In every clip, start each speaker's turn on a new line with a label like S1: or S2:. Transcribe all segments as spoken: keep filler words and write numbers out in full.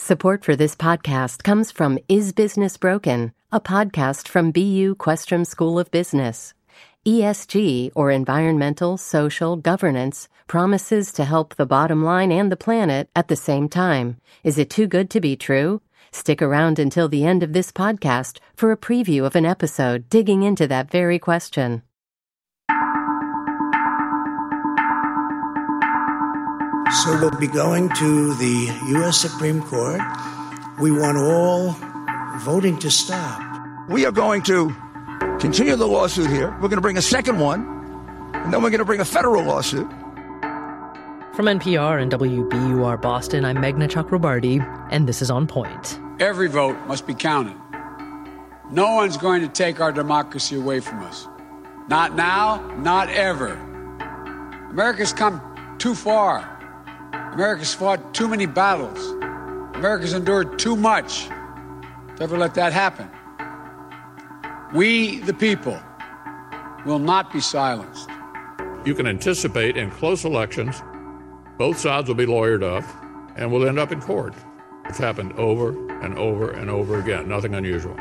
S1: Support for this podcast comes from Is Business Broken, a podcast from B U Questrom School of Business. E S G, or environmental, social, governance, promises to help the bottom line and the planet at the same time. Is it too good to be true? Stick around until the end of this podcast for a preview of an episode digging into that very question.
S2: So we'll be going to the U S Supreme Court. We want all voting to stop.
S3: We are going to continue the lawsuit here. We're going to bring a second one, and then we're going to bring a federal lawsuit.
S4: From N P R and W B U R Boston, I'm Meghna Chakrabarti, and this is On Point.
S5: Every vote must be counted. No one's going to take our democracy away from us. Not now, not ever. America's come too far. America's fought too many battles. America's endured too much to ever let that happen. We, the people, will not be silenced.
S6: You can anticipate in close elections, both sides will be lawyered up and will end up in court. It's happened over and over and over again. Nothing unusual.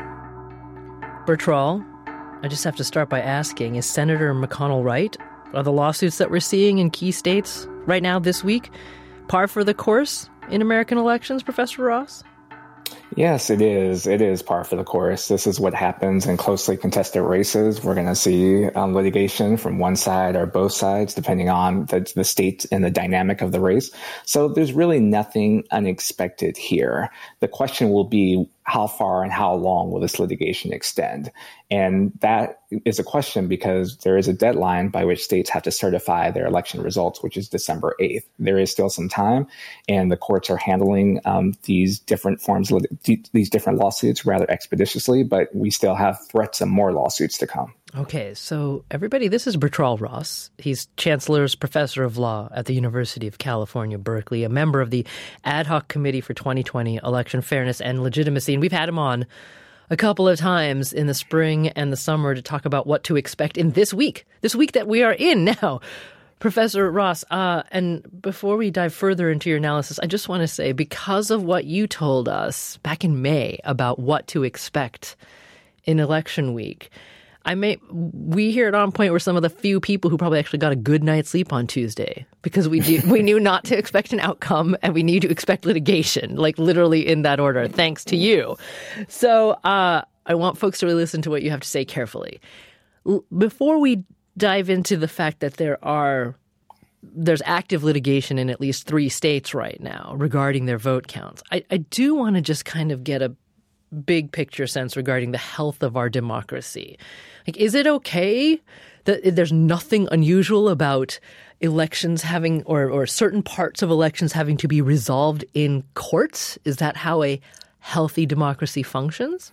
S4: Bertrand, I just have to start by asking, is Senator McConnell right? Are the lawsuits that we're seeing in key states right now this week par for the course in American elections, Professor Ross?
S7: Yes, it is. It is par for the course. This is what happens in closely contested races. We're going to see um, litigation from one side or both sides, depending on the, the state and the dynamic of the race. So there's really nothing unexpected here. The question will be, how far and how long will this litigation extend? And that is a question because there is a deadline by which states have to certify their election results, which is December eighth. There is still some time, and the courts are handling um, these different forms of these different lawsuits rather expeditiously, but we still have threats of more lawsuits to come.
S4: Okay, so everybody, this is Bertrand Ross. He's Chancellor's Professor of Law at the University of California, Berkeley, a member of the Ad Hoc Committee for twenty twenty Election Fairness and Legitimacy. And we've had him on a couple of times in the spring and the summer to talk about what to expect in this week, this week that we are in now. Professor Ross, uh, and before we dive further into your analysis, I just want to say, because of what you told us back in May about what to expect in election week, I may we here at On Point were some of the few people who probably actually got a good night's sleep on Tuesday because we do, we knew not to expect an outcome and we knew to expect litigation, like literally in that order, thanks to you. So uh, I want folks to really listen to what you have to say carefully. L- before we dive into the fact that there are there's active litigation in at least three states right now regarding their vote counts, I, I do want to just kind of get a big picture sense regarding the health of our democracy. Like, is it okay that there's nothing unusual about elections having or, or certain parts of elections having to be resolved in courts? Is that how a healthy democracy functions?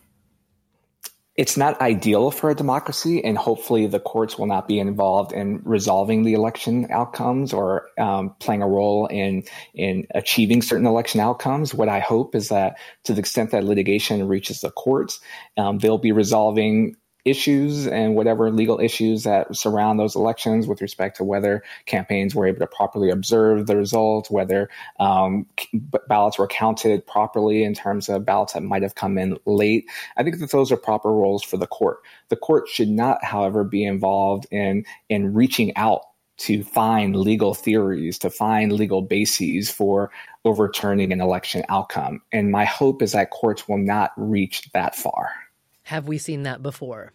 S7: It's not ideal for a democracy, and hopefully the courts will not be involved in resolving the election outcomes or um, playing a role in in achieving certain election outcomes. What I hope is that to the extent that litigation reaches the courts, um, they'll be resolving issues and whatever legal issues that surround those elections with respect to whether campaigns were able to properly observe the results, whether um, ballots were counted properly in terms of ballots that might have come in late. I think that those are proper roles for the court. The court should not, however, be involved in, in reaching out to find legal theories, to find legal bases for overturning an election outcome. And my hope is that courts will not reach that far.
S4: Have we seen that before?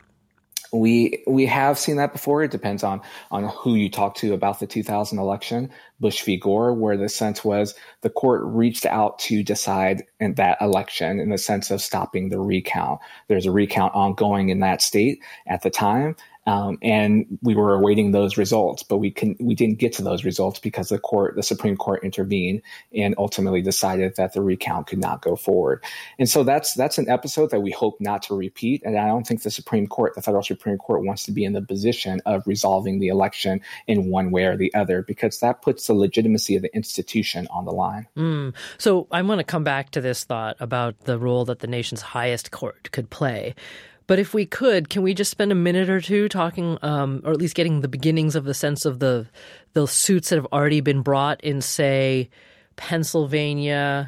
S7: We we have seen that before. It depends on on who you talk to about the two thousand election, Bush v. Gore, where the sense was the court reached out to decide in that election in the sense of stopping the recount. There's a recount ongoing in that state at the time. Um, and we were awaiting those results, but we can we didn't get to those results because the court, the Supreme Court, intervened and ultimately decided that the recount could not go forward. And so that's that's an episode that we hope not to repeat. And I don't think the Supreme Court, the federal Supreme Court, wants to be in the position of resolving the election in one way or the other, because that puts the legitimacy of the institution on the line.
S4: Mm. So I want to come back to this thought about the role that the nation's highest court could play. But if we could, can we just spend a minute or two talking, um, or at least getting the beginnings of the sense of the the suits that have already been brought in, say, Pennsylvania,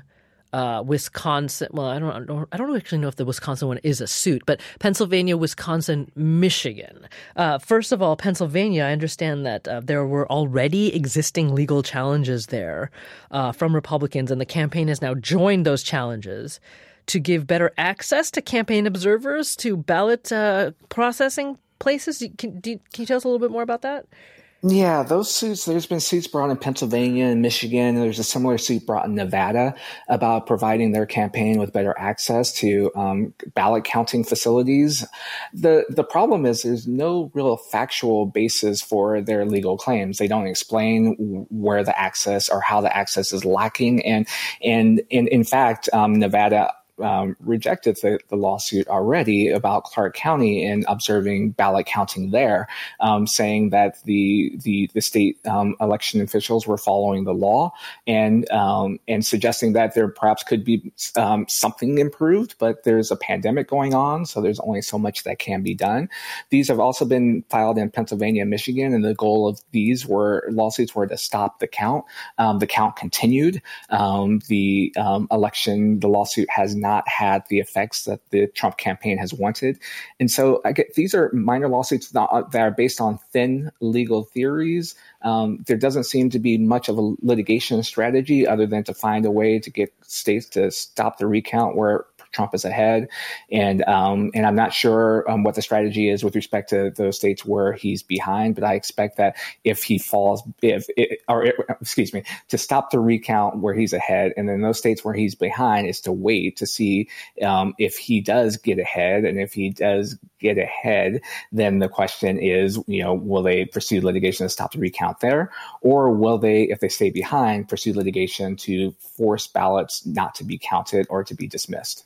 S4: uh, Wisconsin. Well, I don't, I don't, I don't actually know if the Wisconsin one is a suit, but Pennsylvania, Wisconsin, Michigan. Uh, first of all, Pennsylvania, I understand that uh, there were already existing legal challenges there uh, from Republicans, and the campaign has now joined those challenges to give better access to campaign observers to ballot uh, processing places. Can, do, can you tell us a little bit more about that?
S7: Yeah, those suits, there's been suits brought in Pennsylvania and Michigan. And there's a similar suit brought in Nevada about providing their campaign with better access to um, ballot counting facilities. The the problem is there's no real factual basis for their legal claims. They don't explain where the access or how the access is lacking. And, and, and in fact, um, Nevada Um, rejected the, the lawsuit already about Clark County and observing ballot counting there, um, saying that the the, the state um, election officials were following the law and um, and suggesting that there perhaps could be um, something improved, but there's a pandemic going on, so there's only so much that can be done. These have also been filed in Pennsylvania and Michigan, and the goal of these were lawsuits were to stop the count. Um, the count continued. Um, the um, election, the lawsuit has not not had the effects that the Trump campaign has wanted. And so I get, these are minor lawsuits that are based on thin legal theories. Um, there doesn't seem to be much of a litigation strategy other than to find a way to get states to stop the recount where Trump is ahead. And um, and I'm not sure um, what the strategy is with respect to those states where he's behind, but I expect that if he falls, if it, or it, excuse me, to stop the recount where he's ahead, and then those states where he's behind is to wait to see um, if he does get ahead. And if he does get ahead, then the question is, you know, will they pursue litigation to stop the recount there? Or will they, if they stay behind, pursue litigation to force ballots not to be counted or to be dismissed?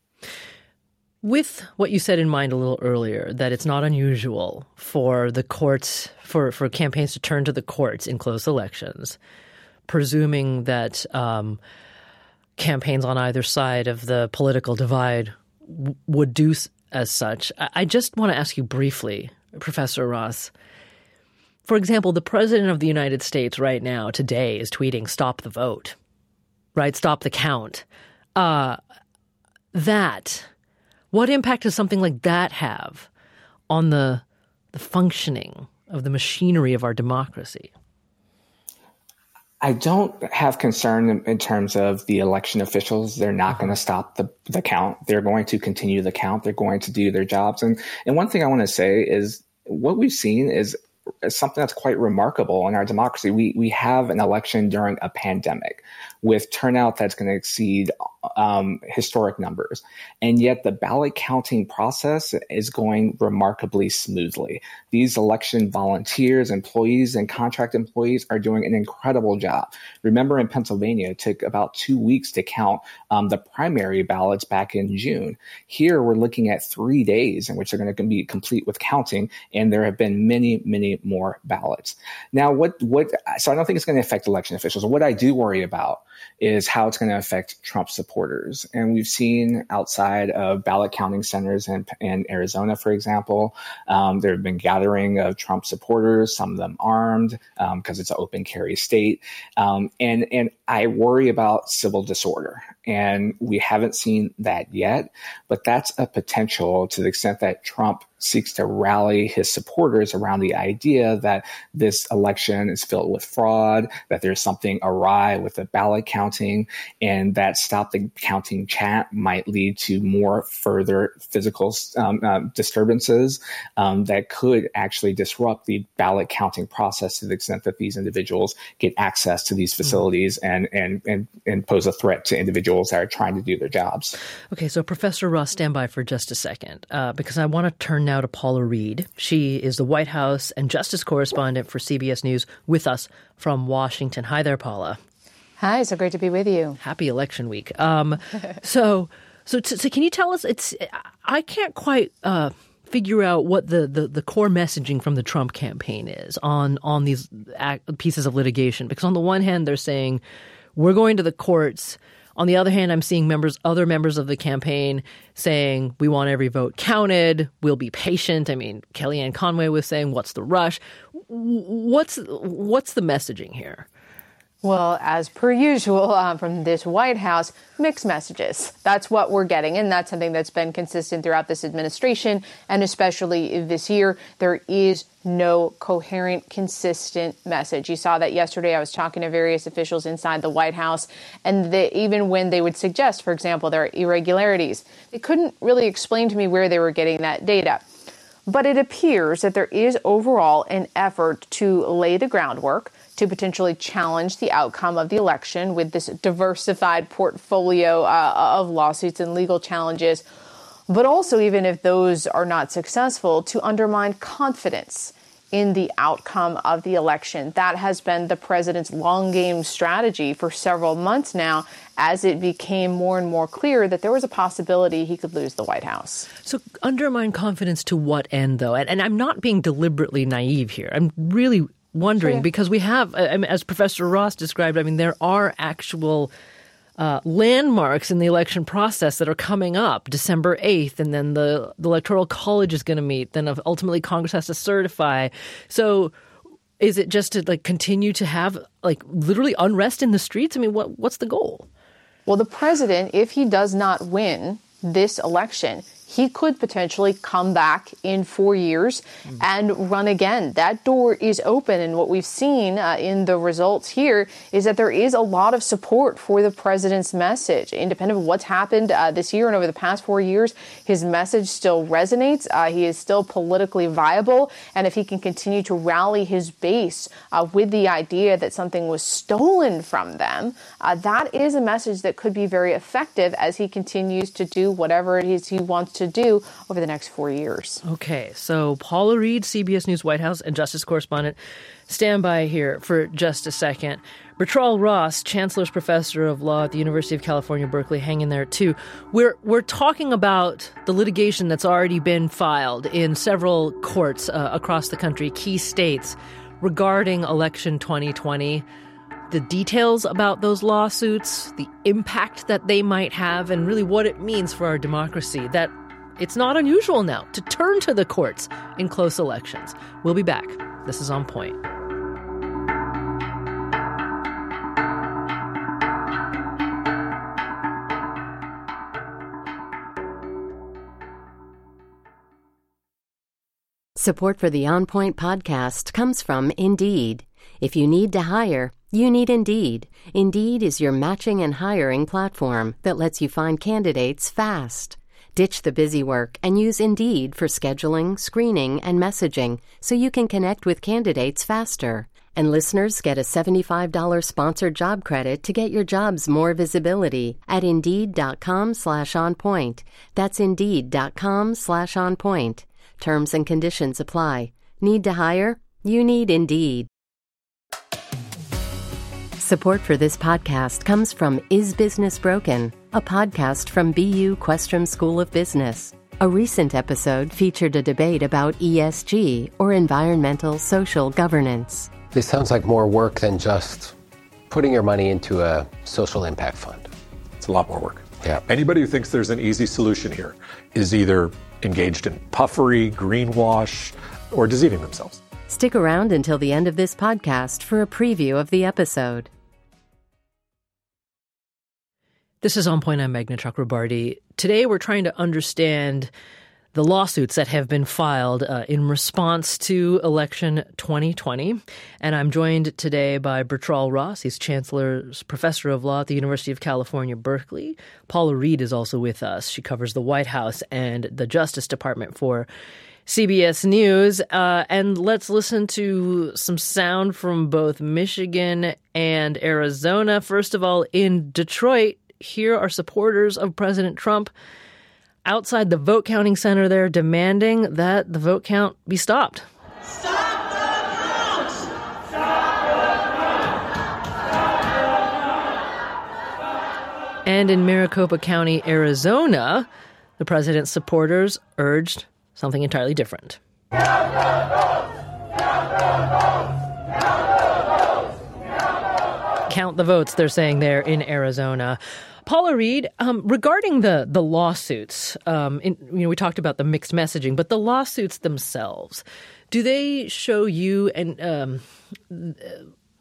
S4: With what you said in mind a little earlier, that it's not unusual for the courts, for, for campaigns to turn to the courts in close elections, presuming that um, campaigns on either side of the political divide w- would do as such. I, I just want to ask you briefly, Professor Ross. For example, the president of the United States right now, today, is tweeting, "Stop the vote," right? "Stop the count." Uh, that... What impact does something like that have on the the functioning of the machinery of our democracy?
S7: I don't have concern in, in terms of the election officials. They're not uh-huh. going to stop the, the count. They're going to continue the count. They're going to do their jobs. And, and one thing I want to say is what we've seen is something that's quite remarkable in our democracy. We we have an election during a pandemic with turnout that's going to exceed um, historic numbers. And yet the ballot counting process is going remarkably smoothly. These election volunteers, employees, and contract employees are doing an incredible job. Remember, in Pennsylvania, it took about two weeks to count um, the primary ballots back in June. Here, we're looking at three days in which they're going to be complete with counting, and there have been many, many more ballots. Now, what, what, so I don't think it's going to affect election officials. What I do worry about is how it's going to affect Trump supporters. And we've seen outside of ballot counting centers in, in Arizona, for example, um, there have been gathering of Trump supporters, some of them armed because um, it's an open carry state. Um, and, and I worry about civil disorder. And we haven't seen that yet, but that's a potential to the extent that Trump seeks to rally his supporters around the idea that this election is filled with fraud, that there's something awry with the ballot counting, and that stop the counting chant might lead to more further physical um, uh, disturbances um, that could actually disrupt the ballot counting process to the extent that these individuals get access to these facilities mm-hmm. and, and, and, and pose a threat to individuals that are trying to do their jobs.
S4: Okay, so Professor Ross, stand by for just a second, uh, because I want to turn now to Paula Reed. She is the White House and Justice correspondent for C B S News with us from Washington. Hi there, Paula.
S8: Hi, so great to be with you.
S4: Happy election week. Um, so, so, so can you tell us, it's, I can't quite uh, figure out what the, the, the core messaging from the Trump campaign is on, on these pieces of litigation. Because on the one hand, they're saying, we're going to the courts. On the other hand, I'm seeing members, other members of the campaign saying, we want every vote counted. We'll be patient. I mean, Kellyanne Conway was saying, what's the rush? What's what's the messaging here?
S8: Well, as per usual uh, from this White House, mixed messages. That's what we're getting, and that's something that's been consistent throughout this administration, and especially this year. There is no coherent, consistent message. You saw that yesterday. I was talking to various officials inside the White House, and they, even when they would suggest, for example, there are irregularities, they couldn't really explain to me where they were getting that data. But it appears that there is overall an effort to lay the groundwork to potentially challenge the outcome of the election with this diversified portfolio uh, of lawsuits and legal challenges. But also, even if those are not successful, to undermine confidence in the outcome of the election. That has been the president's long game strategy for several months now, as it became more and more clear that there was a possibility he could lose the White House.
S4: So undermine confidence to what end, though? And, and I'm not being deliberately naive here. I'm really wondering sure. because we have, I mean, as Professor Ross described, I mean, there are actual uh, landmarks in the election process that are coming up December eighth, and then the, the Electoral College is going to meet. Then ultimately Congress has to certify. So is it just to like continue to have like literally unrest in the streets? I mean, what what's the goal?
S8: Well, the president, if he does not win this election, he could potentially come back in four years mm. and run again. That door is open. And what we've seen uh, in the results here is that there is a lot of support for the president's message. Independent of what's happened uh, this year and over the past four years, his message still resonates. Uh, he is still politically viable. And if he can continue to rally his base uh, with the idea that something was stolen from them, uh, that is a message that could be very effective as he continues to do whatever it is he wants to do over the next four years.
S4: Okay, so Paula Reed, C B S News White House and Justice Correspondent, stand by here for just a second. Bertrall Ross, Chancellor's Professor of Law at the University of California, Berkeley, hang in there too. We're we're talking about the litigation that's already been filed in several courts uh, across the country, key states, regarding election twenty twenty. The details about those lawsuits, the impact that they might have, and really what it means for our democracy, that it's not unusual now to turn to the courts in close elections. We'll be back. This is On Point.
S1: Support for the On Point podcast comes from Indeed. If you need to hire, you need Indeed. Indeed is your matching and hiring platform that lets you find candidates fast. Ditch the busy work and use Indeed for scheduling, screening, and messaging so you can connect with candidates faster. And listeners get a seventy-five dollars sponsored job credit to get your jobs more visibility at Indeed.com slash on point. That's Indeed.com slash on point. Terms and conditions apply. Need to hire? You need Indeed. Support for this podcast comes from Is Business Broken, a podcast from B U Questrom School of Business. A recent episode featured a debate about E S G, or environmental social governance.
S9: This sounds like more work than just putting your money into a social impact fund.
S10: It's a lot more work.
S9: Yeah.
S10: Anybody who thinks there's an easy solution here is either engaged in puffery, greenwash, or deceiving themselves.
S1: Stick around until the end of this podcast for a preview of the episode.
S4: This is On Point. I'm Meghna Chakrabarty. Today we're trying to understand the lawsuits that have been filed uh, in response to election twenty twenty. And I'm joined today by Bertrall Ross. He's Chancellor's Professor of Law at the University of California, Berkeley. Paula Reed is also with us. She covers the White House and the Justice Department for C B S News. Uh, and let's listen to some sound from both Michigan and Arizona. First of all, in Detroit, here are supporters of President Trump outside the vote counting center there demanding that the vote count be stopped.
S11: Stop the count! Stop the count!
S4: And in Maricopa County, Arizona, the president's supporters urged something entirely different.
S11: Count the votes! Count the votes! Count the votes! Count the votes!
S4: Count the votes, they're saying there in Arizona. Paula Reed, um, regarding the the lawsuits, um, in, you know, we talked about the mixed messaging, but the lawsuits themselves, do they show you and um,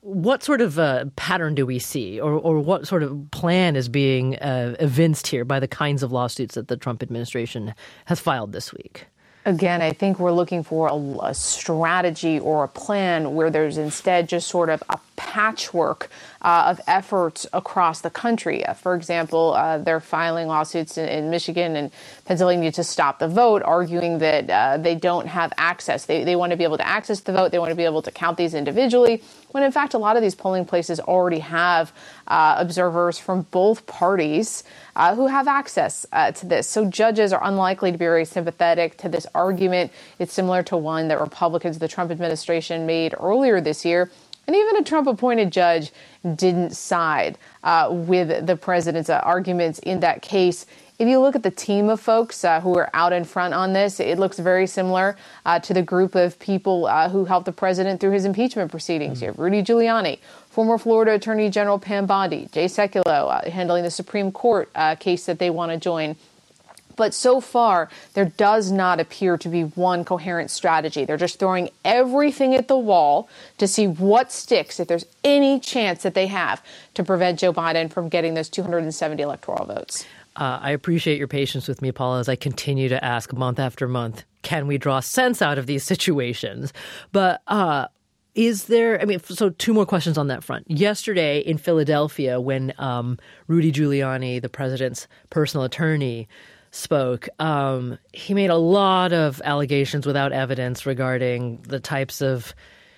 S4: what sort of uh, pattern do we see, or, or what sort of plan is being uh, evinced here by the kinds of lawsuits that the Trump administration has filed this week?
S8: Again, I think we're looking for a, a strategy or a plan where there's instead just sort of a patchwork uh, of efforts across the country. Uh, for example, uh, they're filing lawsuits in, in Michigan and Pennsylvania to stop the vote, arguing that uh, they don't have access. They, they want to be able to access the vote. They want to be able to count these individually, when in fact a lot of these polling places already have uh, observers from both parties uh, who have access uh, to this. So judges are unlikely to be very sympathetic to this argument. It's similar to one that Republicans, the Trump administration, made earlier this year. And even a Trump-appointed judge didn't side uh, with the president's uh, arguments in that case. If you look at the team of folks uh, who are out in front on this, it looks very similar uh, to the group of people uh, who helped the president through his impeachment proceedings. Mm-hmm. You have Rudy Giuliani, former Florida Attorney General Pam Bondi, Jay Sekulow uh, handling the Supreme Court uh, case that they want to join. But so far, there does not appear to be one coherent strategy. They're just throwing everything at the wall to see what sticks, if there's any chance that they have to prevent Joe Biden from getting those two hundred seventy electoral votes.
S4: Uh, I appreciate your patience with me, Paula, as I continue to ask month after month, can we draw sense out of these situations? But uh, is there, I mean, so two more questions on that front. Yesterday in Philadelphia, when um, Rudy Giuliani, the president's personal attorney, spoke, um, he made a lot of allegations without evidence regarding the types of,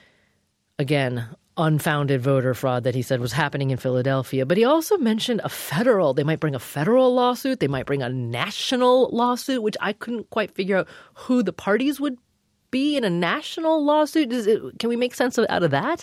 S4: again, unfounded voter fraud that he said was happening in Philadelphia. But he also mentioned a federal, they might bring a federal lawsuit, they might bring a national lawsuit, which I couldn't quite figure out who the parties would be in a national lawsuit. Is it, can we make sense of, out of that?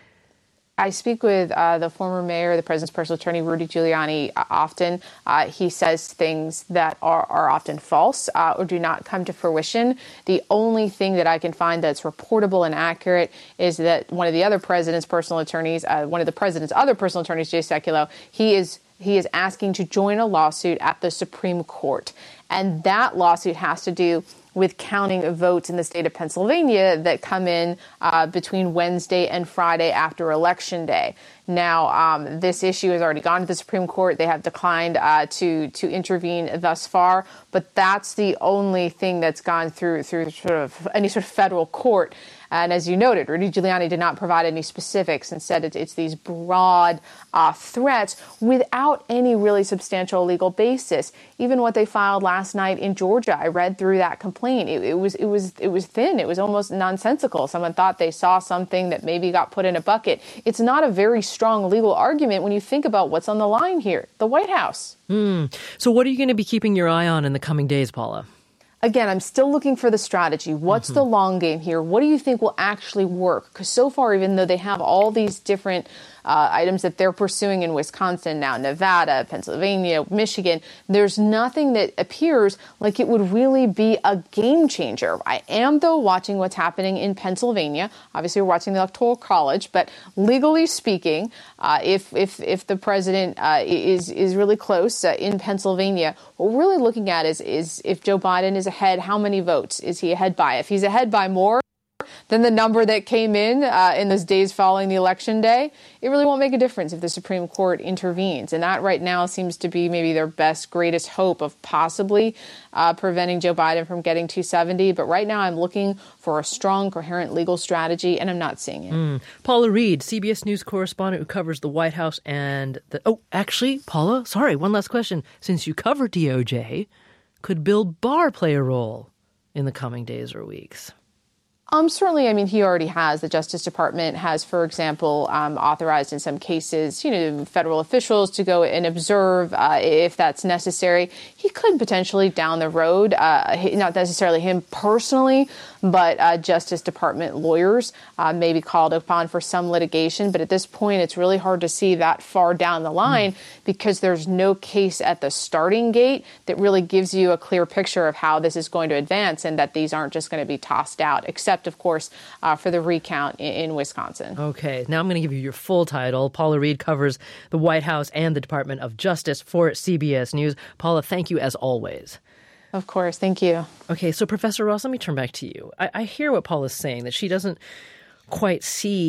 S8: I speak with uh, the former mayor, the president's personal attorney, Rudy Giuliani, uh, often. Uh, he says things that are, are often false uh, or do not come to fruition. The only thing that I can find that's reportable and accurate is that one of the other president's personal attorneys, uh, one of the president's other personal attorneys, Jay Sekulow, he is he is asking to join a lawsuit at the Supreme Court. And that lawsuit has to do with counting of votes in the state of Pennsylvania that come in uh, between Wednesday and Friday after Election Day. Now, um, this issue has already gone to the Supreme Court. They have declined uh, to to intervene thus far, but that's the only thing that's gone through through sort of any sort of federal court. And as you noted, Rudy Giuliani did not provide any specifics and said it, it's these broad uh, threats without any really substantial legal basis. Even what they filed last night in Georgia, I read through that complaint. It, it was it was it was thin. It was almost nonsensical. Someone thought they saw something that maybe got put in a bucket. It's not a very strong legal argument when you think about what's on the line here. The White House.
S4: Mm. So what are you going to be keeping your eye on in the coming days, Paula?
S8: Again, I'm still looking for the strategy. What's mm-hmm. the long game here? What do you think will actually work? Because so far, even though they have all these different uh, items that they're pursuing in Wisconsin, now Nevada, Pennsylvania, Michigan, there's nothing that appears like it would really be a game changer. I am, though, watching what's happening in Pennsylvania. Obviously, we're watching the Electoral College, but legally speaking, uh, if if if the president uh, is is really close uh, in Pennsylvania, what we're really looking at is is if Joe Biden is ahead, how many votes is he ahead by? If he's ahead by more than the number that came in uh, in those days following the election day, it really won't make a difference if the Supreme Court intervenes. And that right now seems to be maybe their best, greatest hope of possibly uh, preventing Joe Biden from getting two seventy. But right now I'm looking for a strong, coherent legal strategy, and I'm not seeing it.
S4: Mm. Paula Reed, C B S News correspondent who covers the White House and the... Oh, actually, Paula, sorry, one last question. Since you cover D O J, could Bill Barr play a role in the coming days or weeks?
S8: Um, certainly, I mean, he already has. The Justice Department has, for example, um, authorized in some cases, you know, federal officials to go and observe uh, if that's necessary. He could potentially down the road, uh, not necessarily him personally, but uh, Justice Department lawyers uh, may be called upon for some litigation. But at this point, it's really hard to see that far down the line mm. because there's no case at the starting gate that really gives you a clear picture of how this is going to advance and that these aren't just going to be tossed out, except, of course, uh, for the recount in, in Wisconsin.
S4: Okay. Now I'm going to give you your full title. Paula Reed covers the White House and the Department of Justice for C B S News. Paula, thank you as always.
S8: Of course. Thank you.
S4: Okay. So, Professor Ross, let me turn back to you. I, I hear what Paula's saying, that she doesn't quite see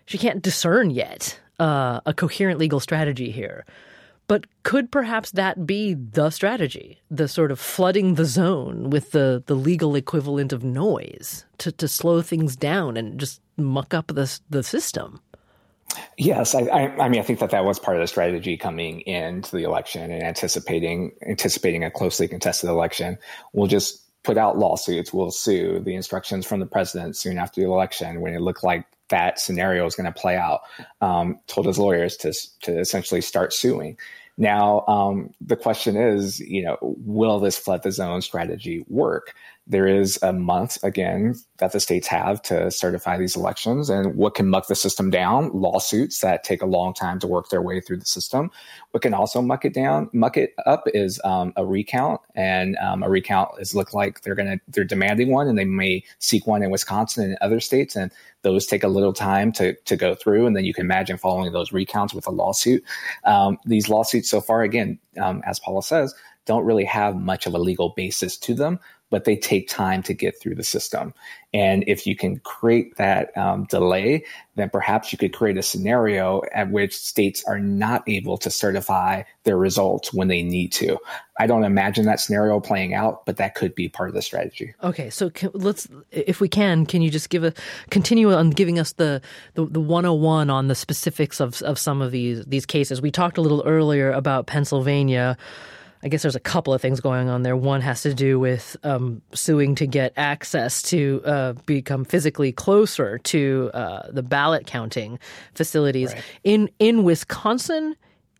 S4: she can't discern yet uh, a coherent legal strategy here. But could perhaps that be the strategy, the sort of flooding the zone with the, the legal equivalent of noise to, to slow things down and just muck up the, the system?
S7: Yes, I, I, I mean, I think that that was part of the strategy coming into the election and anticipating anticipating a closely contested election. We'll just put out lawsuits. We'll sue. The instructions from the president soon after the election, when it looked like that scenario was going to play out, um, told his lawyers to to essentially start suing. Now, um, the question is, you know, will this flood the zone strategy work? There is a month, again, that the states have to certify these elections. And what can muck the system down? Lawsuits that take a long time to work their way through the system. What can also muck it down, muck it up is um, a recount. And um, a recount is look like they're going to, they're demanding one, and they may seek one in Wisconsin and other states. And those take a little time to, to go through. And then you can imagine following those recounts with a lawsuit. Um, these lawsuits so far, again, um, as Paula says, don't really have much of a legal basis to them, but they take time to get through the system. And if you can create that um, delay, then perhaps you could create a scenario at which states are not able to certify their results when they need to. I don't imagine that scenario playing out, but that could be part of the strategy.
S4: Okay, so can, let's, if we can, can you just give a continue on giving us the the, the one oh one on the specifics of of some of these these cases? We talked a little earlier about Pennsylvania. I guess there's a couple of things going on there. One has to do with um, suing to get access to uh, become physically closer to uh, the ballot counting facilities. Right. In in Wisconsin,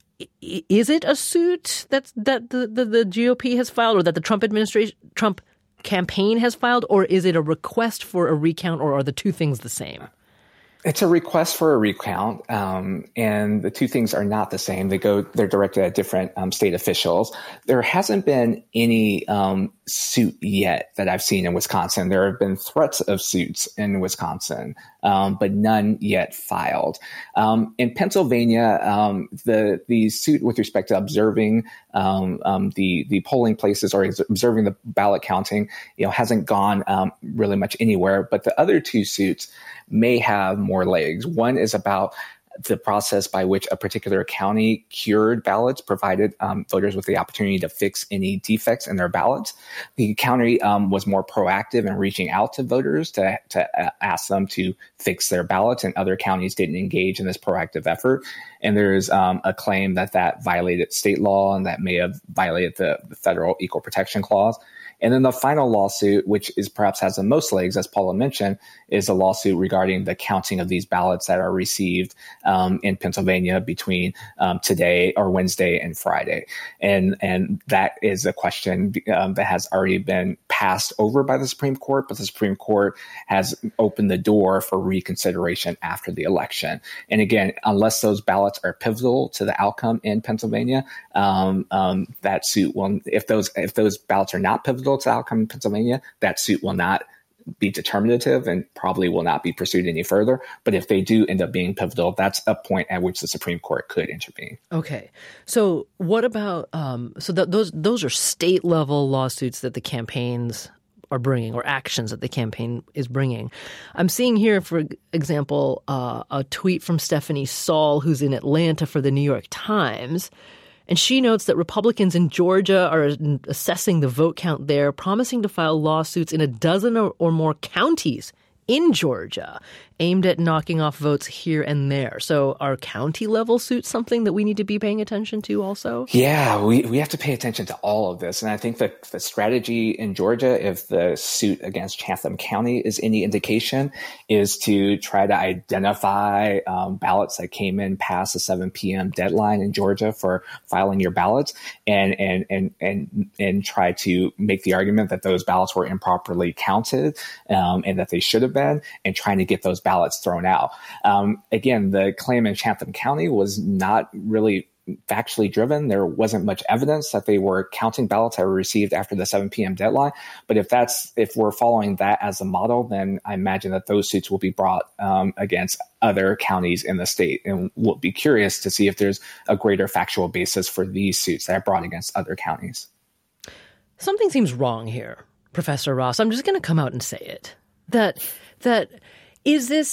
S4: is it a suit that's, that the, the, the G O P has filed, or that the Trump administration, Trump campaign has filed, or is it a request for a recount, or are the two things the same?
S7: It's a request for a recount, um, and the two things are not the same. They go, they're directed at different um, state officials. There hasn't been any um, suit yet that I've seen in Wisconsin. There have been threats of suits in Wisconsin, um, but none yet filed. Um, in Pennsylvania, um, the the suit with respect to observing um, um, the the polling places or observing the ballot counting, you know, hasn't gone um, really much anywhere. But the other two suits may have more legs. One is about the process by which a particular county cured ballots, provided um, voters with the opportunity to fix any defects in their ballots. The county um, was more proactive in reaching out to voters to, to ask them to fix their ballots, and other counties didn't engage in this proactive effort. And there's um, a claim that that violated state law and that may have violated the, the federal Equal Protection Clause. And then the final lawsuit, which is perhaps has the most legs, as Paula mentioned, is a lawsuit regarding the counting of these ballots that are received um, in Pennsylvania between um, today or Wednesday and Friday. And and that is a question um, that has already been passed over by the Supreme Court, but the Supreme Court has opened the door for reconsideration after the election. And again, unless those ballots are pivotal to the outcome in Pennsylvania, um, um, that suit will, if those if those ballots are not pivotal to the outcome in Pennsylvania, that suit will not be determinative and probably will not be pursued any further. But if they do end up being pivotal, that's a point at which the Supreme Court could intervene.
S4: Okay. So what about, um, so th- those those are state level lawsuits that the campaigns are bringing, or actions that the campaign is bringing. I'm seeing here, for example, uh, a tweet from Stephanie Saul, who's in Atlanta for the New York Times. And she notes that Republicans in Georgia are assessing the vote count there, promising to file lawsuits in a dozen or, or more counties in Georgia aimed at knocking off votes here and there. So are county level suits something that we need to be paying attention to also?
S7: Yeah, we, we have to pay attention to all of this. And I think that the strategy in Georgia, if the suit against Chatham County is any indication, is to try to identify um, ballots that came in past the seven p.m. deadline in Georgia for filing your ballots, and, and, and, and, and try to make the argument that those ballots were improperly counted um, and that they should have been, and trying to get those ballots thrown out. Um, again, the claim in Chatham County was not really factually driven. There wasn't much evidence that they were counting ballots that were received after the seven p.m. deadline. But if that's if we're following that as a model, then I imagine that those suits will be brought um, against other counties in the state. And we'll be curious to see if there's a greater factual basis for these suits that are brought against other counties.
S4: Something seems wrong here, Professor Ross. I'm just going to come out and say it. That that is this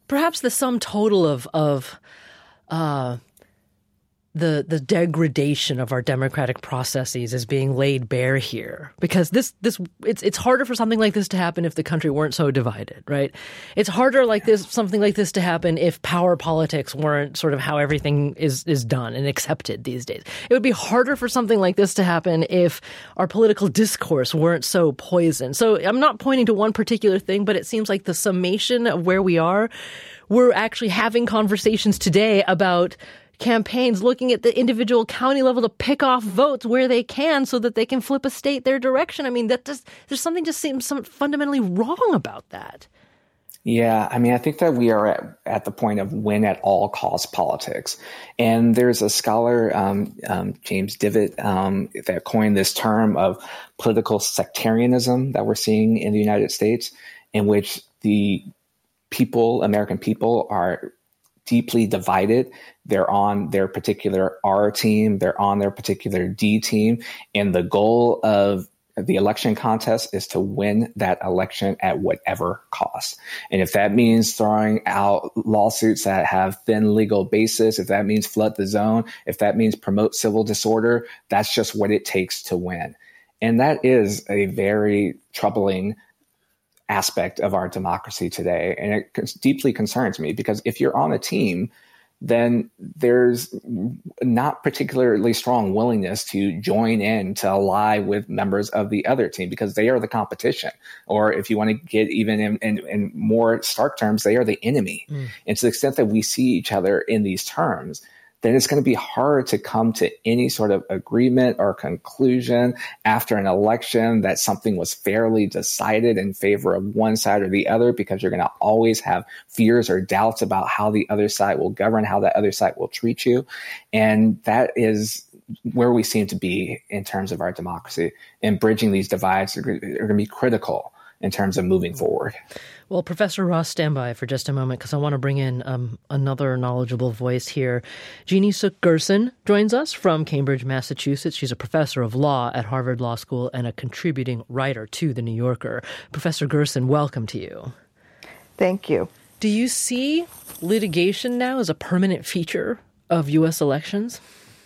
S4: perhaps the sum total of of uh, the the degradation of our democratic processes is being laid bare here, because this this it's it's harder for something like this to happen if the country weren't so divided, right? It's harder like this something like this to happen if power politics weren't sort of how everything is is done and accepted these days. It would be harder for something like this to happen if our political discourse weren't so poisoned. So I'm not pointing to one particular thing, but it seems like the summation of where we are, we're actually having conversations today about campaigns looking at the individual county level to pick off votes where they can so that they can flip a state their direction. I mean, that just, there's something just seems some fundamentally wrong about that.
S7: Yeah, I mean, I think that we are at, at the point of win at all costs politics. And there's a scholar, um, um, James Divitt, um, that coined this term of political sectarianism that we're seeing in the United States, in which the people, American people, are deeply divided. They're on their particular R team, they're on their particular D team, and the goal of the election contest is to win that election at whatever cost. And if that means throwing out lawsuits that have thin legal basis, if that means flood the zone, if that means promote civil disorder, that's just what it takes to win. And that is a very troubling aspect of our democracy today. And it deeply concerns me, because if you're on a team, then there's not particularly strong willingness to join in, to ally with members of the other team, because they are the competition. Or if you want to get even in, in, in more stark terms, they are the enemy. Mm. And to the extent that we see each other in these terms, then it's going to be hard to come to any sort of agreement or conclusion after an election that something was fairly decided in favor of one side or the other, because you're going to always have fears or doubts about how the other side will govern, how that other side will treat you. And that is where we seem to be in terms of our democracy. And bridging these divides are, are going to be critical in terms of moving forward.
S4: Well, Professor Ross, stand by for just a moment, because I want to bring in um, another knowledgeable voice here. Jeannie Suk Gerson joins us from Cambridge, Massachusetts. She's a professor of law at Harvard Law School and a contributing writer to The New Yorker. Professor Gerson, welcome to you.
S12: Thank you.
S4: Do you see litigation now as a permanent feature of U S elections?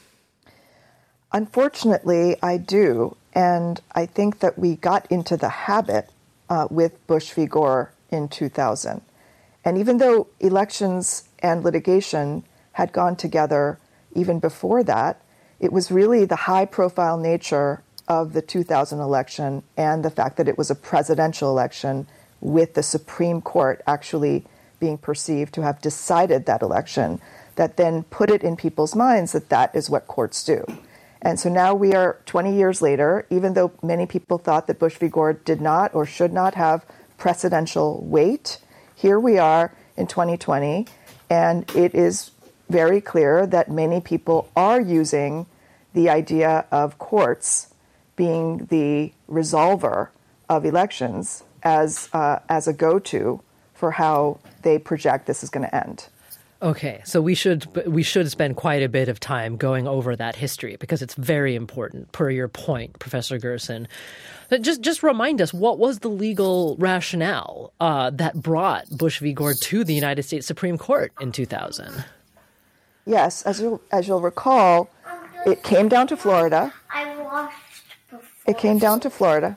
S12: Unfortunately, I do. And I think that we got into the habit uh, with Bush v. Gore in two thousand. And even though elections and litigation had gone together even before that, it was really the high-profile nature of the two thousand election and the fact that it was a presidential election, with the Supreme Court actually being perceived to have decided that election, that then put it in people's minds that that is what courts do. And so now we are twenty years later, even though many people thought that Bush v. Gore did not or should not have precedential weight, here we are in twenty twenty, and it is very clear that many people are using the idea of courts being the resolver of elections as uh, as a go-to for how they project this is going to end.
S4: Okay, so we should we should spend quite a bit of time going over that history, because it's very important, per your point, Professor Gerson. Just just remind us, what was the legal rationale uh, that brought Bush v. Gore to the United States Supreme Court in two thousand?
S12: Yes, as you'll, as you'll recall, it came down to Florida.
S11: I watched before.
S12: It came down to Florida,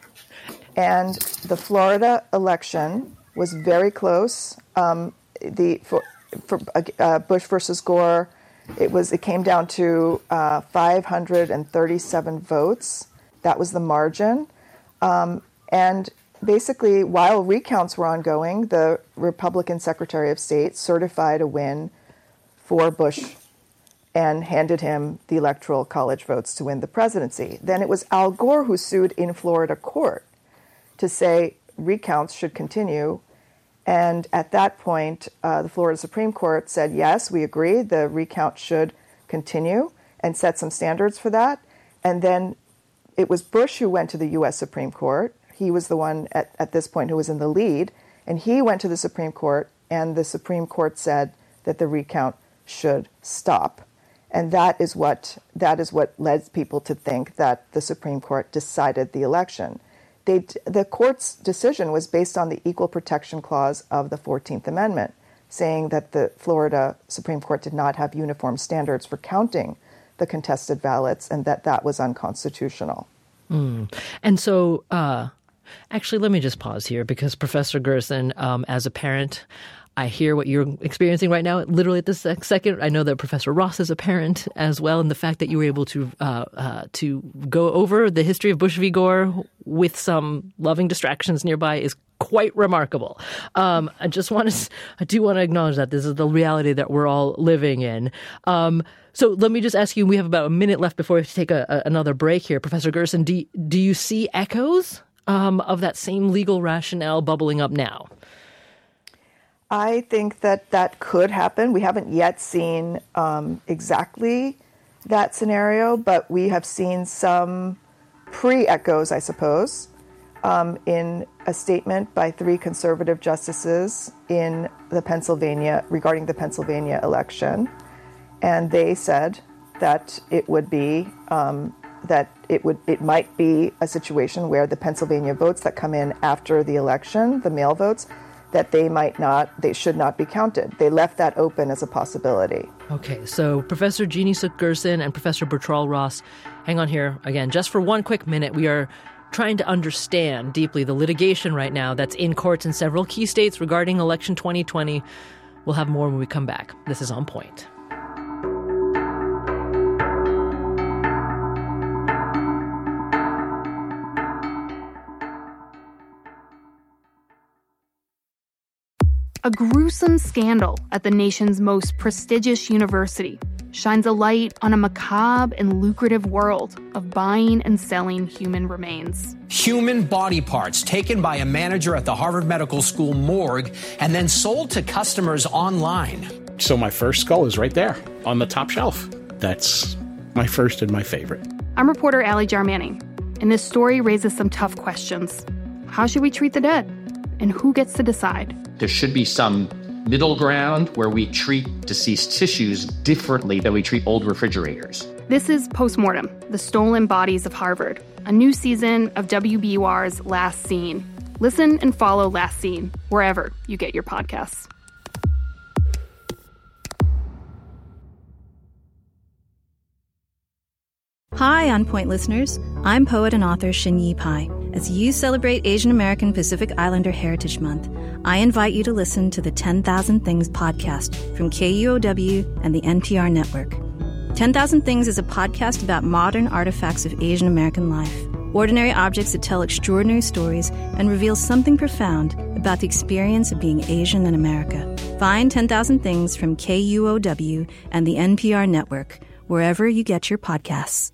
S12: and the Florida election was very close. Um, the for, for uh, Bush versus Gore, it was it came down to uh, five hundred thirty-seven votes. That was the margin. Um, and basically, while recounts were ongoing, the Republican Secretary of State certified a win for Bush and handed him the Electoral College votes to win the presidency. Then it was Al Gore who sued in Florida court to say recounts should continue. And at that point, uh, the Florida Supreme Court said, yes, we agree, the recount should continue, and set some standards for that. And then it was Bush who went to the U S Supreme Court. He was the one at, at this point who was in the lead. And he went to the Supreme Court, and the Supreme Court said that the recount should stop. And that is what that is what led people to think that the Supreme Court decided the election. They, the court's decision was based on the Equal Protection Clause of the fourteenth Amendment. saying that the Florida Supreme Court did not have uniform standards for counting the contested ballots and that that was unconstitutional.
S4: Mm. And so, uh, actually, let me just pause here because Professor Gerson, um, as a parent, I hear what you're experiencing right now, literally at this second. I know that Professor Ross is a parent as well, and the fact that you were able to uh, uh, to go over the history of Bush v. Gore with some loving distractions nearby is quite remarkable. Um, I just want to, I do want to acknowledge that this is the reality that we're all living in. Um, so let me just ask you, we have about a minute left before we have to take a, a, another break here. Professor Gerson, do, do you see echoes um, of that same legal rationale bubbling up now?
S12: I think that that could happen. We haven't yet seen um, exactly that scenario, but we have seen some pre-echoes, I suppose, um, in a statement by three conservative justices in the Pennsylvania, regarding the Pennsylvania election. And they said that it would be, um, that it would, it might be a situation where the Pennsylvania votes that come in after the election, the mail votes, that they might not, they should not be counted. They left that open as a possibility.
S4: Okay, so Professor Jeannie Suk Gerson and Professor Bertrand Ross, hang on here again, just for one quick minute. We are trying to understand deeply the litigation right now that's in courts in several key states regarding election twenty twenty. We'll have more when we come back. This is On Point.
S13: A gruesome scandal at the nation's most prestigious university shines a light on a macabre and lucrative world of buying and selling human remains.
S14: Human body parts taken by a manager at the Harvard Medical School morgue and then sold to customers online.
S15: So my first skull is right there on the top shelf. That's my first and my favorite.
S13: I'm reporter Allie Jarmanning, and this story raises some tough questions. How should we treat the dead? And who gets to decide?
S16: There should be some middle ground where we treat deceased tissues differently than we treat old refrigerators.
S13: This is Postmortem, The Stolen Bodies of Harvard, a new season of W B U R's Last Scene. Listen and follow Last Scene wherever you get your podcasts.
S17: Hi, On Point listeners. I'm poet and author Xinyi Pai. As you celebrate Asian American Pacific Islander Heritage Month, I invite you to listen to the ten thousand Things podcast from K U O W and the N P R network. ten thousand Things is a podcast about modern artifacts of Asian American life, ordinary objects that tell extraordinary stories and reveal something profound about the experience of being Asian in America. Find ten thousand Things from K U O W and the N P R network, wherever you get your podcasts.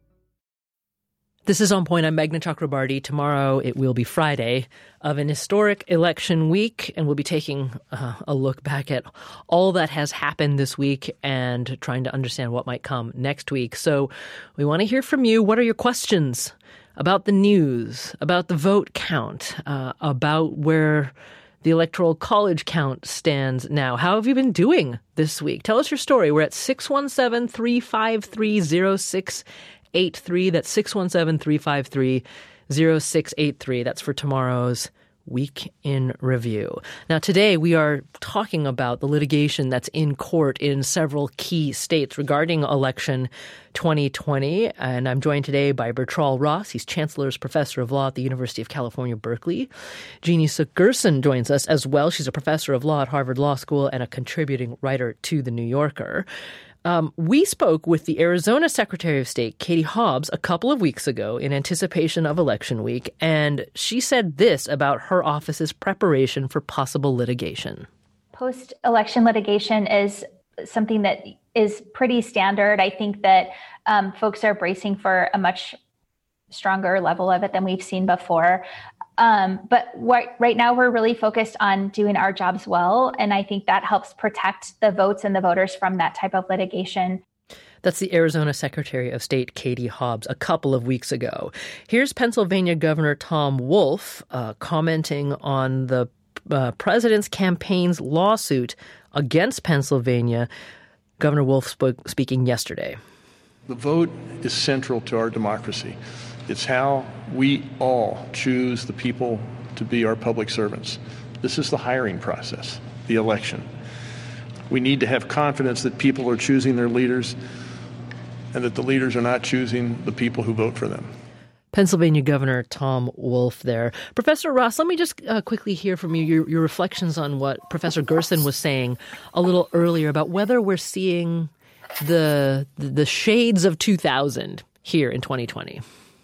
S4: This is On Point. I'm Meghna Chakrabarty. Tomorrow it will be Friday of an historic election week, and we'll be taking uh, a look back at all that has happened this week and trying to understand what might come next week. So we want to hear from you. What are your questions about the news, about the vote count, uh, about where the Electoral College count stands now? How have you been doing this week? Tell us your story. We're at six one seven, three five three, zero six eight three. That's six one seven, three five three, zero six eight three. That's for tomorrow's Week in Review. Now, today we are talking about the litigation that's in court in several key states regarding election twenty twenty. And I'm joined today by Bertrand Ross. He's Chancellor's Professor of Law at the University of California, Berkeley. Jeannie Suk Gerson joins us as well. She's a professor of law at Harvard Law School and a contributing writer to The New Yorker. Um, we spoke with the Arizona Secretary of State, Katie Hobbs, a couple of weeks ago in anticipation of election week, and she said this about her office's preparation for possible litigation.
S18: Post-election litigation is something that is pretty standard. I think that um, folks are bracing for a much stronger level of it than we've seen before. Um, but what, right now we're really focused on doing our jobs well. And I think that helps protect the votes and the voters from that type of litigation.
S4: That's the Arizona Secretary of State, Katie Hobbs, a couple of weeks ago. Here's Pennsylvania Governor Tom Wolf uh, commenting on the uh, president's campaign's lawsuit against Pennsylvania. Governor Wolf spoke, speaking yesterday.
S19: The vote is central to our democracy. It's how we all choose the people to be our public servants. This is the hiring process, the election. We need to have confidence that people are choosing their leaders and that the leaders are not choosing the people who vote for them.
S4: Pennsylvania Governor Tom Wolf there. Professor Ross, let me just uh, quickly hear from you your, your reflections on what Professor Gerson was saying a little earlier about whether we're seeing the the shades of two thousand here in twenty twenty.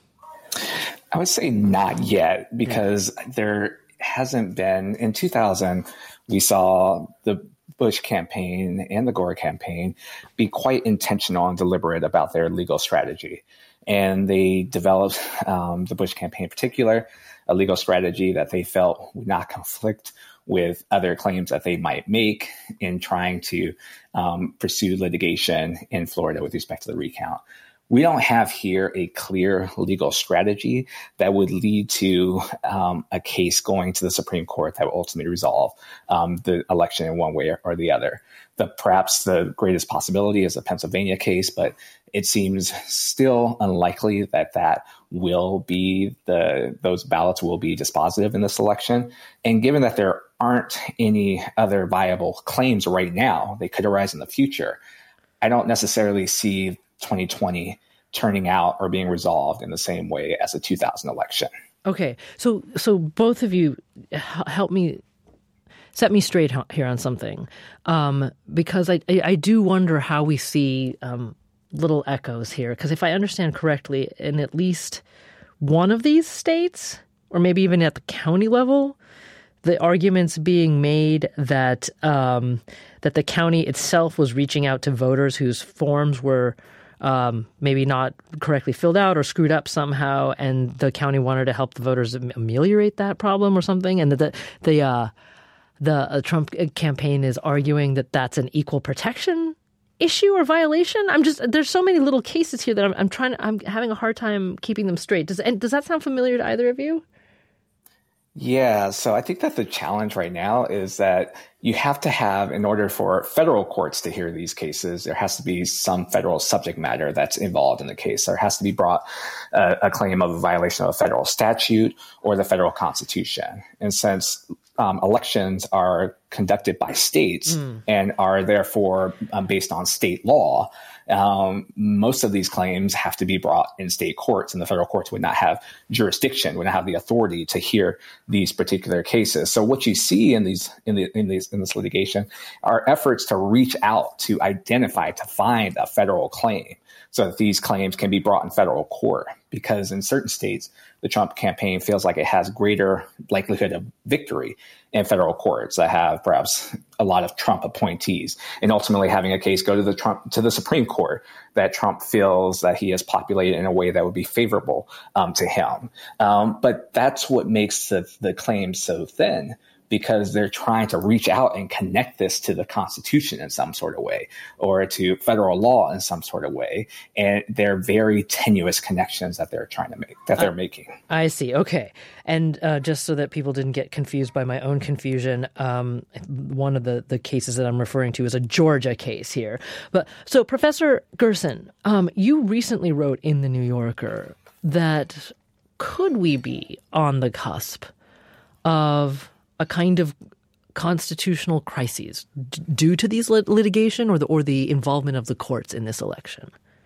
S7: I would say not yet, because yeah. there hasn't been. In two thousand, we saw the Bush campaign and the Gore campaign be quite intentional and deliberate about their legal strategy. And they developed, um, the Bush campaign in particular, a legal strategy that they felt would not conflict with other claims that they might make in trying to um, pursue litigation in Florida with respect to the recount. We don't have here a clear legal strategy that would lead to um, a case going to the Supreme Court that would ultimately resolve um, the election in one way or the other. The, perhaps the greatest possibility is a Pennsylvania case, but it seems still unlikely that that will be the those ballots will be dispositive in this election. And given that there aren't any other viable claims right now, they could arise in the future, I don't necessarily see twenty twenty turning out or being resolved in the same way as the two thousand election.
S4: Okay, so so both of you help me set me straight here on something, um, because I, I I do wonder how we see um, little echoes here. Because if I understand correctly, in at least one of these states, or maybe even at the county level, the arguments being made that um, that the county itself was reaching out to voters whose forms were um, maybe not correctly filled out or screwed up somehow, and the county wanted to help the voters ameliorate that problem or something, and that the the uh, the uh, Trump campaign is arguing that that's an equal protection issue or violation. I'm just there's so many little cases here that I'm, I'm trying to, I'm having a hard time keeping them straight. Does and does that sound familiar to either of you?
S7: Yeah, so I think that the challenge right now is that you have to have, in order for federal courts to hear these cases, there has to be some federal subject matter that's involved in the case. There has to be brought uh, a claim of a violation of a federal statute or the federal constitution. And since um, elections are conducted by states mm. and are therefore um, based on state law, Um, most of these claims have to be brought in state courts, and the federal courts would not have jurisdiction, would not have the authority to hear these particular cases. So what you see in these in the in these in this litigation are efforts to reach out to identify, to find a federal claim so that these claims can be brought in federal court. Because in certain states, the Trump campaign feels like it has greater likelihood of victory in federal courts that have perhaps a lot of Trump appointees, and ultimately having a case go to the Trump to the Supreme Court that Trump feels that he has populated in a way that would be favorable um, to him. Um, but that's what makes the, the claims so thin, because they're trying to reach out and connect this to the Constitution in some sort of way, or to federal law in some sort of way. And they're very tenuous connections that they're trying to make, that they're uh, making.
S4: I see. Okay. And uh, just so that people didn't get confused by my own confusion, um, one of the, the cases that I'm referring to is a Georgia case here. But so, Professor Gerson, um, you recently wrote in The New Yorker that could we be on the cusp of a kind of constitutional crises d- due to these lit- litigation or the or the involvement of the courts in this election?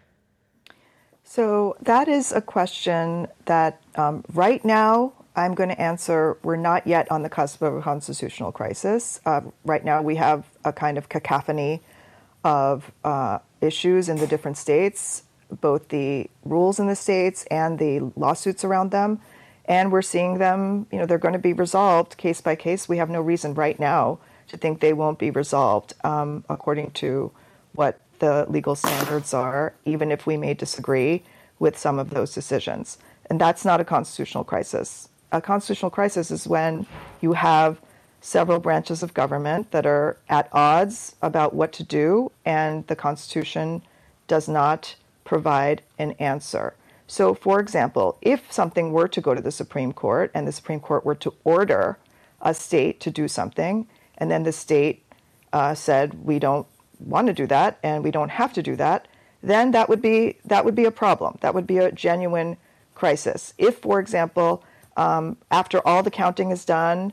S12: So that is a question that um, right now I'm going to answer. We're not yet on the cusp of a constitutional crisis. Uh, right now we have a kind of cacophony of uh, issues in the different states, both the rules in the states and the lawsuits around them. And we're seeing them, you know, they're going to be resolved case by case. We have no reason right now to think they won't be resolved um, according to what the legal standards are, even if we may disagree with some of those decisions. And that's not a constitutional crisis. A constitutional crisis is when you have several branches of government that are at odds about what to do, and the Constitution does not provide an answer. So, for example, if something were to go to the Supreme Court and the Supreme Court were to order a state to do something, and then the state uh, said, we don't want to do that and we don't have to do that, then that would be that would be a problem. That would be a genuine crisis. If, for example, um, after all the counting is done,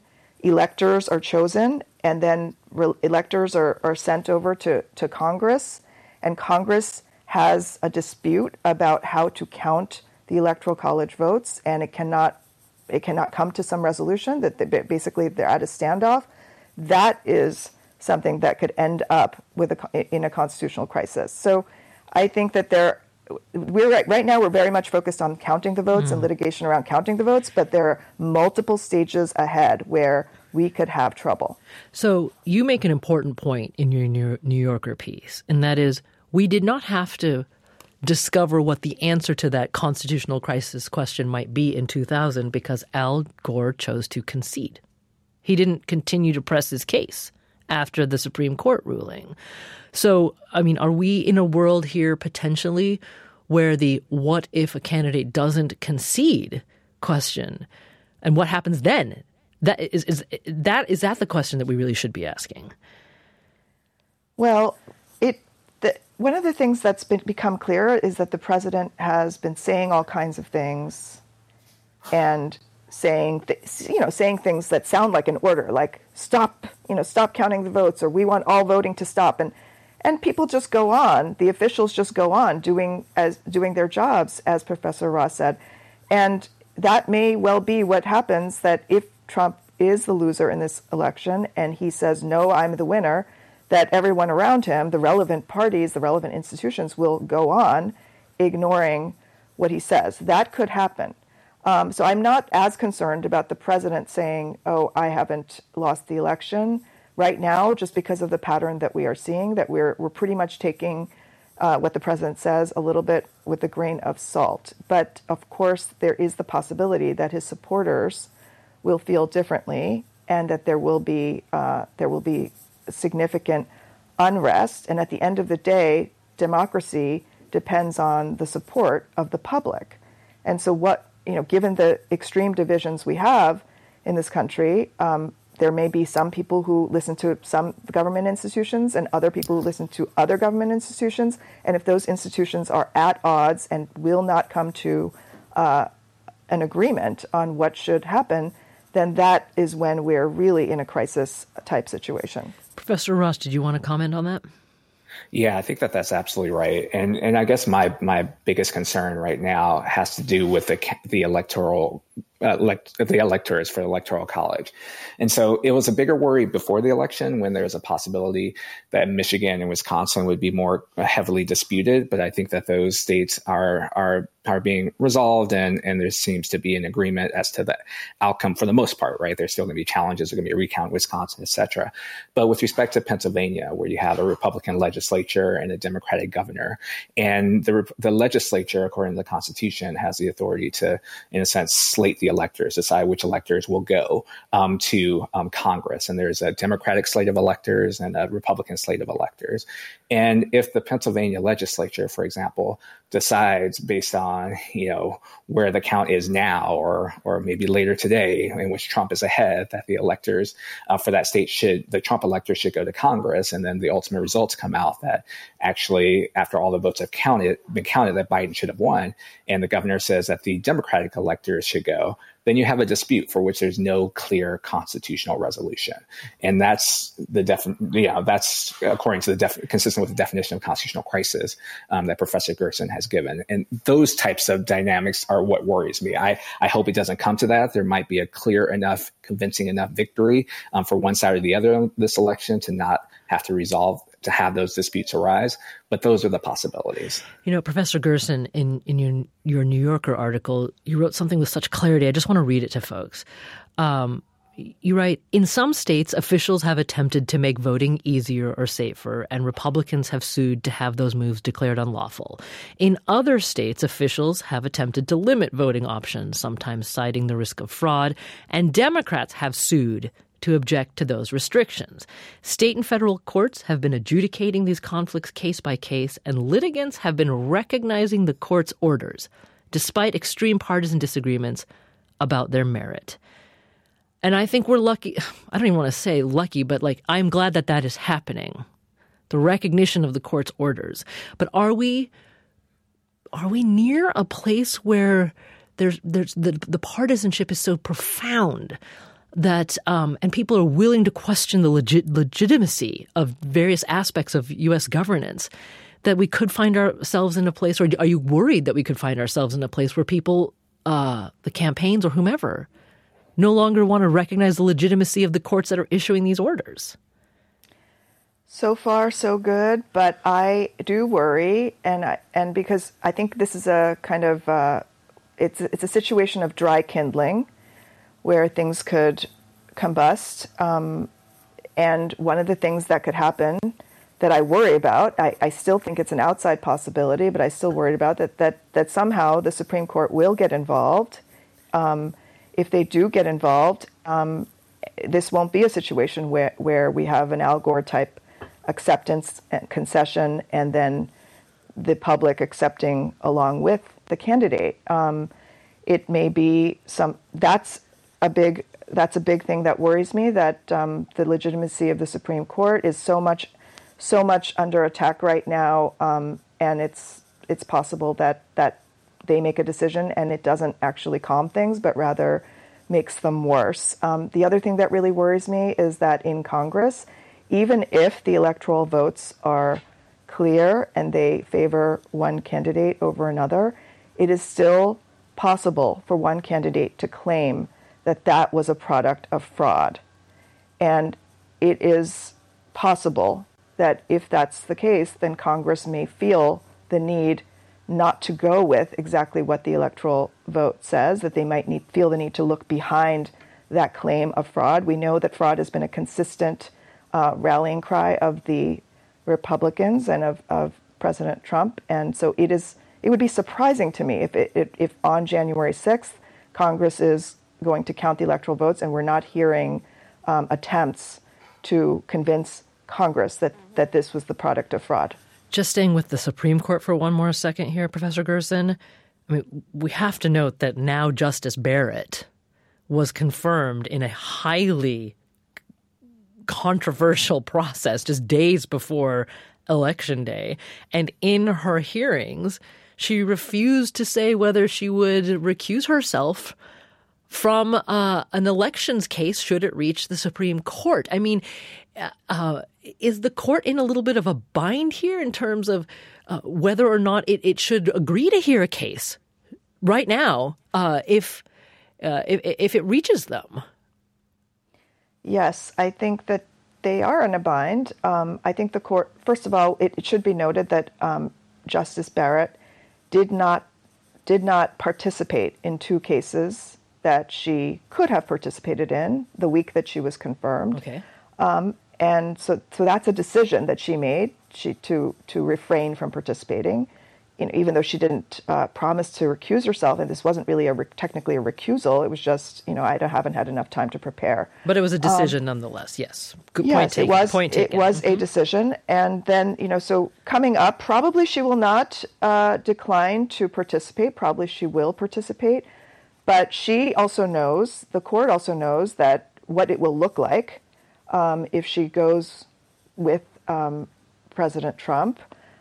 S12: electors are chosen, and then re- electors are, are sent over to, to Congress, and Congress has a dispute about how to count the Electoral College votes, and it cannot it cannot come to some resolution, that they, basically they're at a standoff. That is something that could end up with a, in a constitutional crisis. So I think that there, we're right, right now we're very much focused on counting the votes mm. and litigation around counting the votes, but there are multiple stages ahead where we could have trouble.
S4: So you make an important point in your New Yorker piece, and that is we did not have to discover what the answer to that constitutional crisis question might be in two thousand because Al Gore chose to concede. He didn't continue to press his case after the Supreme Court ruling. So, I mean, are we in a world here potentially where the what if a candidate doesn't concede question and what happens then? That is, is that is that the question that we really should be asking?
S12: Well, it the, one of the things that's been, become clear is that the president has been saying all kinds of things and saying, th- you know, saying things that sound like an order, like stop, you know, stop counting the votes, or we want all voting to stop, and and people just go on. The officials just go on doing as doing their jobs, as Professor Ross said, and that may well be what happens. That if Trump is the loser in this election and he says, no, I'm the winner, that everyone around him, the relevant parties, the relevant institutions, will go on ignoring what he says. That could happen. Um, so I'm not as concerned about the president saying, oh, I haven't lost the election right now, just because of the pattern that we are seeing, that we're we're pretty much taking uh, what the president says a little bit with a grain of salt. But of course, there is the possibility that his supporters will feel differently, and that there will be uh, there will be significant unrest. And at the end of the day, democracy depends on the support of the public. And so, what you know, given the extreme divisions we have in this country, um, there may be some people who listen to some government institutions and other people who listen to other government institutions. And if those institutions are at odds and will not come to uh, an agreement on what should happen, then that is when we're really in a crisis-type situation.
S4: Professor Ross, did you want to comment on that?
S7: Yeah, I think that that's absolutely right. And and I guess my my biggest concern right now has to do with the the electoral uh, elect, the electors for the Electoral College. And so it was a bigger worry before the election when there was a possibility that Michigan and Wisconsin would be more heavily disputed. But I think that those states are are are being resolved, and, and there seems to be an agreement as to the outcome for the most part, right? There's still going to be challenges. There's going to be a recount in Wisconsin, et cetera. But with respect to Pennsylvania, where you have a Republican legislature and a Democratic governor, and the the legislature, according to the Constitution, has the authority to, in a sense, slate the electors, decide which electors will go um, to um, Congress. And there's a Democratic slate of electors and a Republican slate of electors. And if the Pennsylvania legislature, for example, decides based on, you know, where the count is now, or or maybe later today, in which Trump is ahead, that the electors uh, for that state should, the Trump electors should go to Congress, and then the ultimate results come out that actually, after all the votes have counted, been counted, that Biden should have won, and the governor says that the Democratic electors should go, then you have a dispute for which there's no clear constitutional resolution. And that's the def, you know, that's according to the def, consistent with the definition of constitutional crisis um, that Professor Gerson has given. And those types of dynamics are what worries me. I, I hope it doesn't come to that. There might be a clear enough, convincing enough victory um, for one side or the other of this election to not have to resolve, to have those disputes arise. But those are the possibilities.
S4: You know, Professor Gerson, in, in your, your New Yorker article, you wrote something with such clarity. I just want to read it to folks. Um, you write, in some states, officials have attempted to make voting easier or safer, and Republicans have sued to have those moves declared unlawful. In other states, officials have attempted to limit voting options, sometimes citing the risk of fraud, and Democrats have sued to object to those restrictions. State and federal courts have been adjudicating these conflicts case by case, and litigants have been recognizing the court's orders, despite extreme partisan disagreements about their merit. And I think we're lucky. I don't even want to say lucky, but like, I'm glad that that is happening. The recognition of the court's orders. But are we, are we near a place where there's, there's the, the partisanship is so profound that um, and people are willing to question the legit, legitimacy of various aspects of U S governance, that we could find ourselves in a place, or are you worried that we could find ourselves in a place where people, uh, the campaigns or whomever, no longer want to recognize the legitimacy of the courts that are issuing these orders?
S12: So far, so good, but I do worry, and I, and because I think this is a kind of uh, it's it's a situation of dry kindling, where things could combust, um, and one of the things that could happen that I worry about, I, I still think it's an outside possibility, but I still worried about that that that somehow the Supreme Court will get involved. Um, if they do get involved, um, this won't be a situation where where we have an Al Gore type acceptance and concession, and then the public accepting along with the candidate. Um, it may be some. That's a big. That's a big thing that worries me. That um, the legitimacy of the Supreme Court is so much, so much under attack right now, um, and it's it's possible that that they make a decision and it doesn't actually calm things, but rather makes them worse. Um, the other thing that really worries me is that in Congress, even if the electoral votes are clear and they favor one candidate over another, it is still possible for one candidate to claim that that was a product of fraud. And it is possible that if that's the case, then Congress may feel the need not to go with exactly what the electoral vote says, that they might need, feel the need to look behind that claim of fraud. We know that fraud has been a consistent Uh, rallying cry of the Republicans and of, of President Trump, and so it is. It would be surprising to me if, it, if, if on January sixth, Congress is going to count the electoral votes, and we're not hearing um, attempts to convince Congress that that this was the product of fraud.
S4: Just staying with the Supreme Court for one more second here, Professor Gerson. I mean, we have to note that now Justice Barrett was confirmed in a highly controversial process just days before Election Day. And in her hearings, she refused to say whether she would recuse herself from uh, an elections case should it reach the Supreme Court. I mean, uh, is the court in a little bit of a bind here in terms of uh, whether or not it, it should agree to hear a case right now uh, if, uh, if if it reaches them?
S12: Yes, I think that they are in a bind. Um, I think the court, first of all, it, it should be noted that um, Justice Barrett did not did not participate in two cases that she could have participated in the week that she was confirmed.
S4: Okay.
S12: Um, and so, so that's a decision that she made she to to refrain from participating. You know, even though she didn't uh, promise to recuse herself, and this wasn't really a re- technically a recusal, it was just, you know, I don't, haven't had enough time to prepare.
S4: But it was a decision
S12: um,
S4: nonetheless, yes. Good
S12: yes,
S4: point taken.
S12: It was,
S4: point
S12: it
S4: taken.
S12: was
S4: mm-hmm.
S12: a decision. And then, you know, so coming up, probably she will not uh, decline to participate. Probably she will participate. But she also knows, the court also knows that what it will look like um, if she goes with um, President Trump.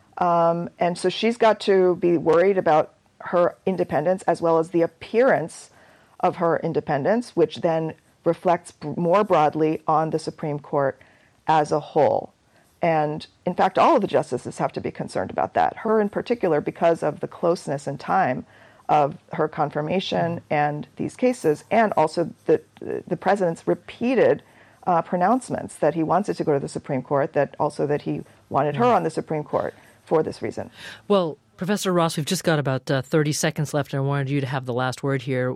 S12: Um, and so she's got to be worried about her independence as well as the appearance of her independence, which then reflects more broadly on the Supreme Court as a whole. And in fact, all of the justices have to be concerned about that. Her in particular, because of the closeness and time of her confirmation and these cases, and also the the president's repeated uh, pronouncements that he wants it to go to the Supreme Court, that also that he wanted her on the Supreme Court for this reason.
S4: Well, Professor Ross, we've just got about uh, thirty seconds left, and I wanted you to have the last word here.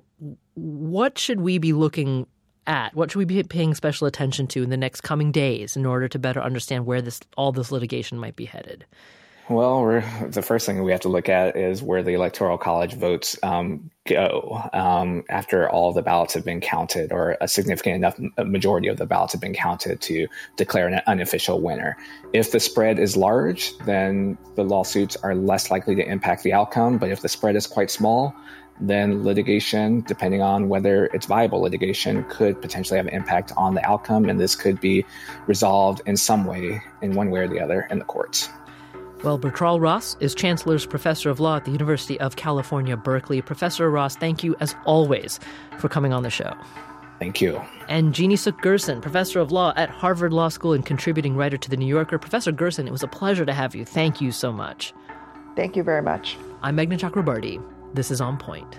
S4: What should we be looking at? What should we be paying special attention to in the next coming days in order to better understand where this all this litigation might be headed?
S7: Well, we're, the first thing we have to look at is where the Electoral College votes um, go um, after all the ballots have been counted, or a significant enough majority of the ballots have been counted to declare an unofficial winner. If the spread is large, then the lawsuits are less likely to impact the outcome. But if the spread is quite small, then litigation, depending on whether it's viable litigation, could potentially have an impact on the outcome. And this could be resolved in some way, in one way or the other, in the courts.
S4: Well, Bertrall Ross is Chancellor's Professor of Law at the University of California, Berkeley. Professor Ross, thank you, as always, for coming on the show.
S7: Thank you.
S4: And Jeannie Suk Gerson, professor of law at Harvard Law School and contributing writer to The New Yorker. Professor Gerson, it was a pleasure to have you. Thank you so much.
S12: Thank you very much.
S4: I'm Meghna Chakrabarty. This is On Point.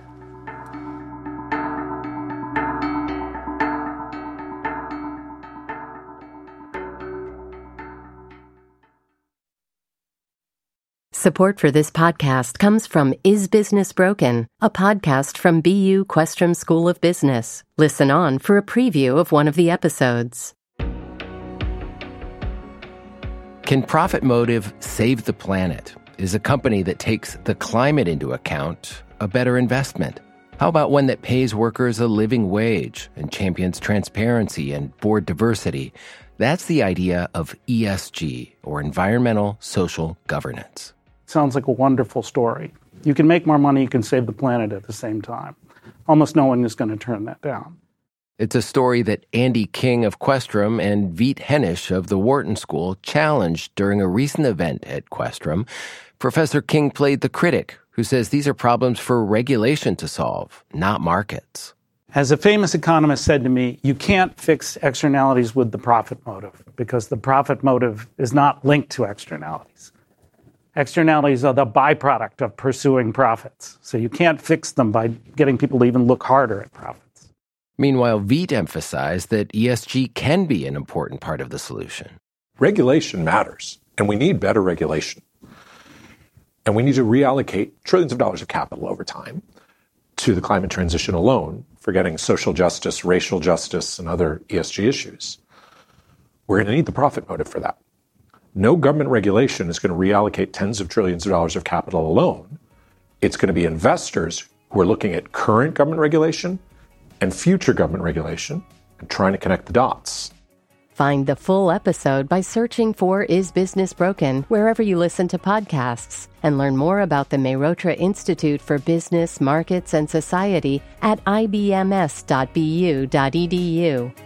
S1: Support for this podcast comes from Is Business Broken, a podcast from B U Questrom School of Business. Listen on for a preview of one of the episodes.
S9: Can Profit Motive Save the Planet? Is a company that takes the climate into account a better investment? How about one that pays workers a living wage and champions transparency and board diversity? That's the idea of E S G, or Environmental Social Governance.
S15: Sounds like a wonderful story. You can make more money, you can save the planet at the same time. Almost no one is going to turn that down.
S9: It's a story that Andy King of Questrom and Veet Hennish of the Wharton School challenged during a recent event at Questrom. Professor King played the critic who says these are problems for regulation to solve, not markets.
S15: As a famous economist said to me, you can't fix externalities with the profit motive because the profit motive is not linked to externalities. Externalities are the byproduct of pursuing profits. So you can't fix them by getting people to even look harder at profits.
S9: Meanwhile, Veet emphasized that E S G can be an important part of the solution.
S10: Regulation matters, and we need better regulation. And we need to reallocate trillions of dollars of capital over time to the climate transition alone, forgetting social justice, racial justice, and other E S G issues. We're going to need the profit motive for that. No government regulation is going to reallocate tens of trillions of dollars of capital alone. It's going to be investors who are looking at current government regulation and future government regulation and trying to connect the dots.
S1: Find the full episode by searching for Is Business Broken wherever you listen to podcasts, and learn more about the Mehrotra Institute for Business, Markets, and Society at I B M S dot B U dot E D U.